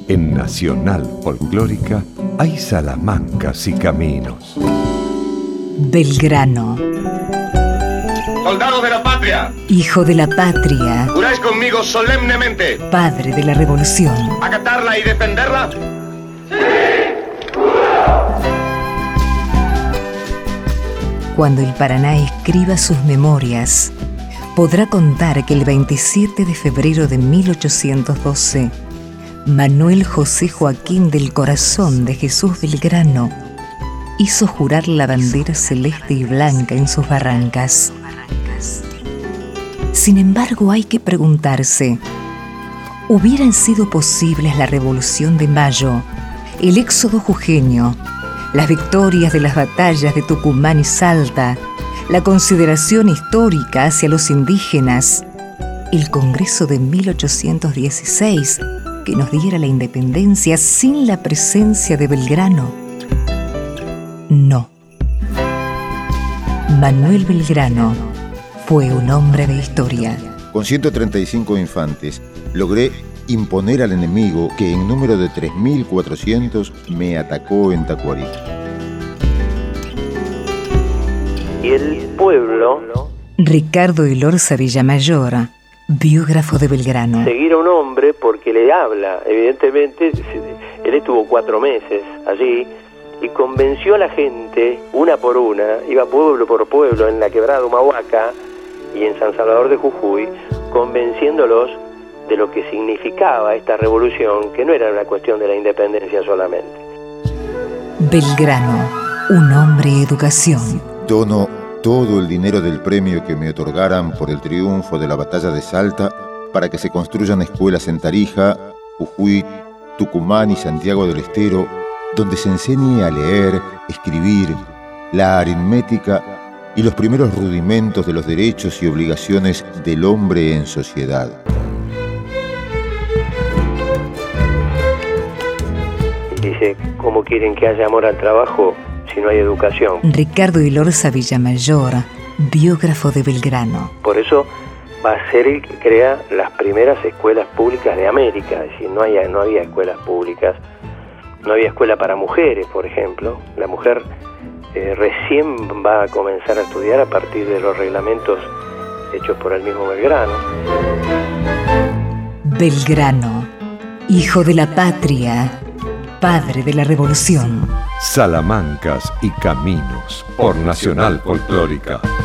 En Nacional Folclórica hay salamancas y caminos. Belgrano. Soldados de la patria. Hijo de la patria. Juráis conmigo solemnemente. Padre de la revolución. Acatarla y defenderla. Cuando el Paraná escriba sus memorias, podrá contar que el 27 de febrero de 1812, Manuel José Joaquín del Corazón de Jesús Belgrano hizo jurar la bandera celeste y blanca en sus barrancas. Sin embargo, hay que preguntarse, ¿hubieran sido posibles la Revolución de Mayo, el éxodo jujeño, las victorias de las batallas de Tucumán y Salta, la consideración histórica hacia los indígenas, el Congreso de 1816 que nos diera la independencia sin la presencia de Belgrano? No. Manuel Belgrano fue un hombre de historia. Con 135 infantes, logré imponer al enemigo que en número de 3.400 me atacó en Tacuarí. Y el pueblo... Ricardo Elorza Villamayor, biógrafo de Belgrano. Seguir a un hombre porque le habla. Evidentemente, él estuvo 4 meses allí y convenció a la gente, una por una, iba pueblo por pueblo en la Quebrada Humahuaca y en San Salvador de Jujuy, convenciéndolos de lo que significaba esta revolución, que no era una cuestión de la independencia solamente. Belgrano, un hombre educación. Dono todo el dinero del premio que me otorgaran por el triunfo de la batalla de Salta para que se construyan escuelas en Tarija, Jujuy, Tucumán y Santiago del Estero, donde se enseñe a leer, escribir, la aritmética y los primeros rudimentos de los derechos y obligaciones del hombre en sociedad. Dice, ¿cómo quieren que haya amor al trabajo si no hay educación? Ricardo Elorza Villamayor, biógrafo de Belgrano. Por eso va a ser el que crea las primeras escuelas públicas de América. Es decir, no había escuelas públicas, no había escuela para mujeres, por ejemplo. La mujer recién va a comenzar a estudiar a partir de los reglamentos hechos por el mismo Belgrano. Belgrano, hijo de la patria, padre de la revolución. Salamancas y caminos por Nacional Folclórica.